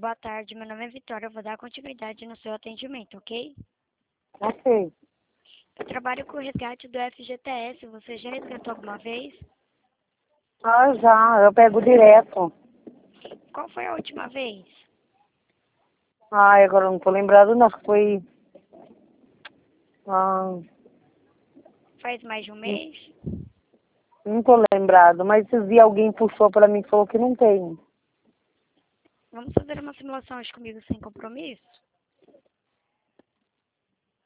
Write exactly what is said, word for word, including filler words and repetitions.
boa tarde. Meu nome é Vitória. Eu vou dar continuidade no seu atendimento, ok? Ok. Eu trabalho com o resgate do F G T S. Você já resgatou alguma vez? Ah, já. Eu pego direto. Qual foi a última vez? Ai, agora eu não tô lembrado, não. Foi... Ah, Faz mais de um não, mês? não tô lembrado. Mas esses dias alguém puxou pra mim e falou que não tem. Vamos fazer uma simulação hoje comigo sem compromisso?